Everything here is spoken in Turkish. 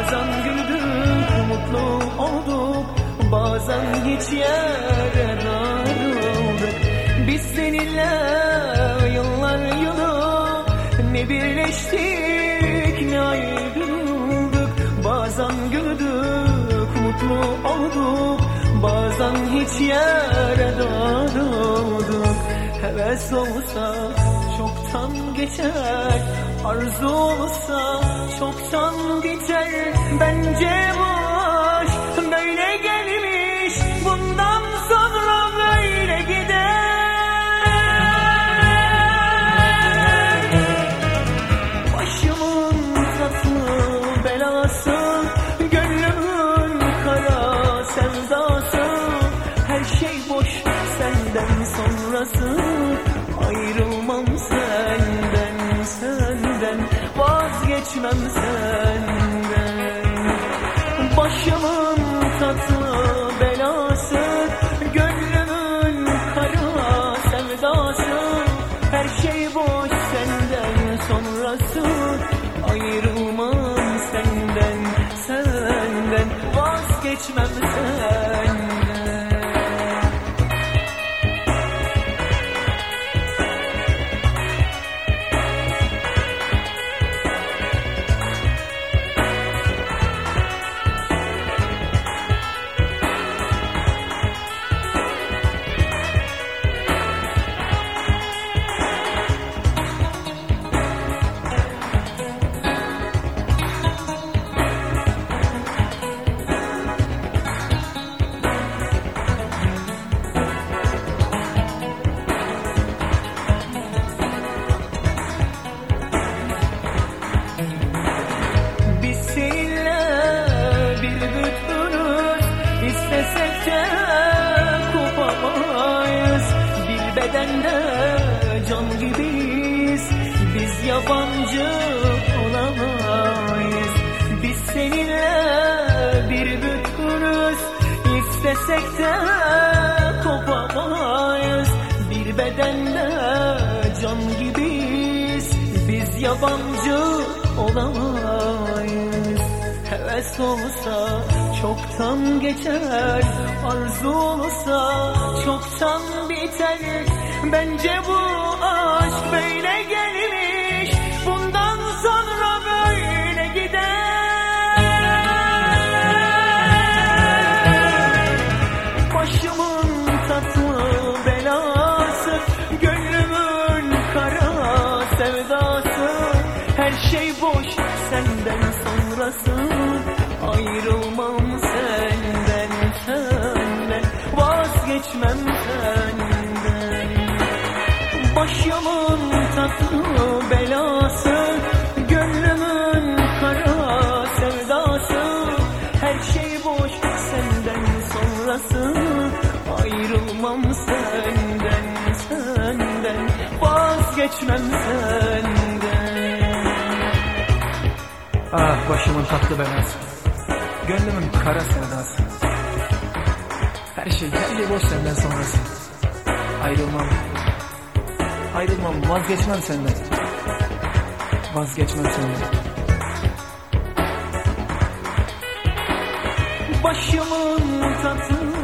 Bazen güldük, mutlu olduk, bazen hiç yere darıldık. Biz seninle yıllar yılı ne birleştik ne ayrıldık. Bazen güldük, mutlu olduk, bazen hiç yere darıldık. Heves olsa çoktan geçer, arzu olsa çoktan biter. Bence bu aşk böyle gelmiş, bundan sonra böyle gider. Başımın tatlı belası, gönlümün kara sevdası. Her şey boş senden sonrası, ayrılmam senden, senden vazgeçmem senden. Başımın tatlı belası, gönlümün kara sevdası. Her şey boş senden sonrası, ayrılmam senden, senden vazgeçmem senden. İstesek de kopamayız, bir bedende can gibiyiz. Biz yabancı olamayız. Biz seninle bir bütünüz. İstesek de kopamayız, bir bedende can gibiyiz. Biz yabancı olamayız. Heves olsa çoktan geçer, arzu olsa çoktan biter. Bence bu aşk böyle gelmiş, bundan sonra böyle gider. Başımın tatlı belası, gönlümün kara sevdası. Her şey boş senden sonrası, ayrılmam senden, senden vazgeçmem senden. Başımın tatlı belası, gönlümün kara sevdası. Her şey boş senden sonrası, ayrılmam senden, senden vazgeçmem senden. Ah başımın tatlı belası, gönlümün kara sevdası. Her şey boş senden sonrası, ayrılmam vazgeçmem senden, vazgeçmem senden. Başımın tatlı